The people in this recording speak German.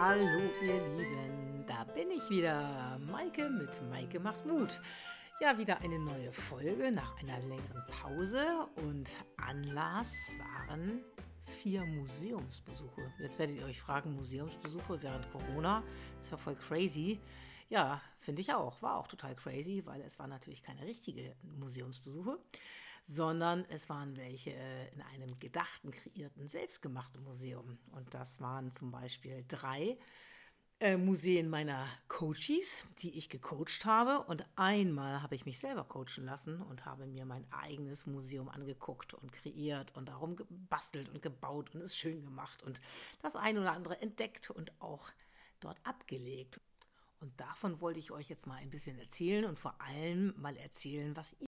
Hallo ihr Lieben, da bin ich wieder, Maike mit Maike macht Mut. Ja, wieder eine neue Folge nach einer längeren Pause und Anlass waren 4 Museumsbesuche. Jetzt werdet ihr euch fragen, Museumsbesuche während Corona, ist ja voll crazy. Ja, finde ich auch, war auch total crazy, weil es waren natürlich keine richtigen Museumsbesuche, sondern es waren welche in einem gedachten, kreierten, selbstgemachten Museum. Und das waren zum Beispiel 3 Museen meiner Coaches, die ich gecoacht habe. Und einmal habe ich mich selber coachen lassen und habe mir mein eigenes Museum angeguckt und kreiert und darum gebastelt und gebaut und es schön gemacht und das ein oder andere entdeckt und auch dort abgelegt. Und davon wollte ich euch jetzt mal ein bisschen erzählen und vor allem mal erzählen, was